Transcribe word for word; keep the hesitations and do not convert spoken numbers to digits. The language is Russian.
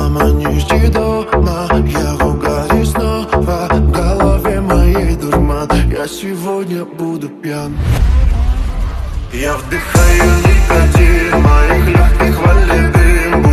Мама, не жди дома, я в угаре снова. В голове моей дурман, я сегодня буду пьян. Я вдыхаю никотин, моих легких валит дым.